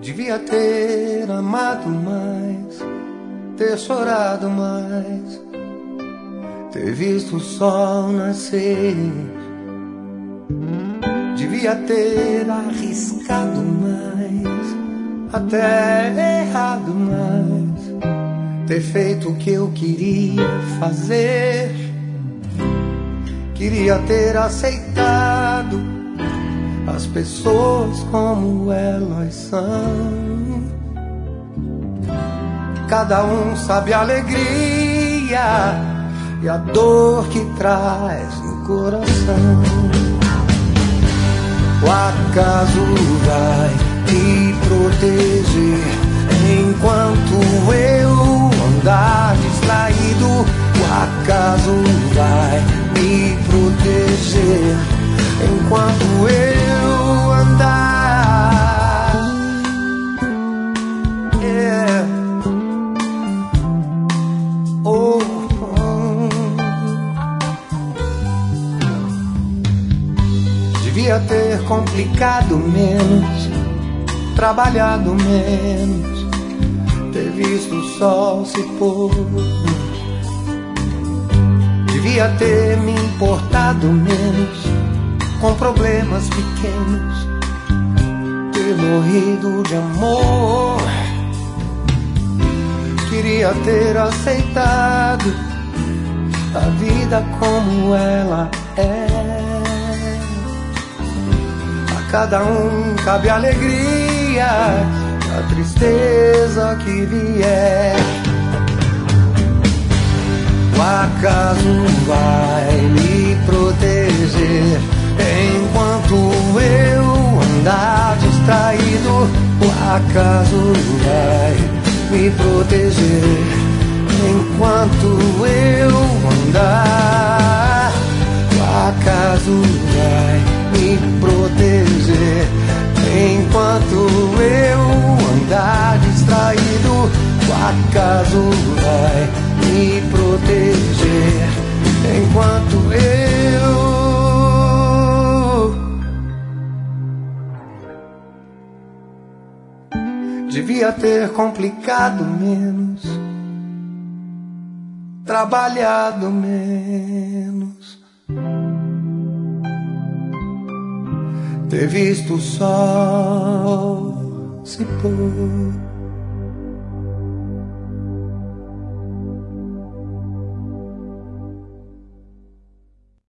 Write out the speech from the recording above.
Devia ter amado mais, ter chorado mais, ter visto o sol nascer. Devia ter arriscado mais, até errado mais, ter feito o que eu queria fazer. Queria ter aceitado as pessoas como elas são. Cada um sabe a alegria e a dor que traz no coração. O acaso vai me proteger enquanto eu andar distraído. O acaso vai me proteger enquanto eu andar. Yeah. Oh, oh. Devia ter complicado menos, trabalhado menos, ter visto o sol se pôr. Devia ter me importado menos com problemas pequenos, ter morrido de amor. Queria ter aceitado a vida como ela é. A cada um cabe a alegria, a tristeza que vier. O acaso vai me proteger enquanto eu andar distraído. O acaso vai me proteger enquanto eu andar. O acaso vai me proteger enquanto eu andar distraído. O acaso vai me proteger enquanto eu devia ter complicado menos, trabalhado menos, ter visto o sol se pôr.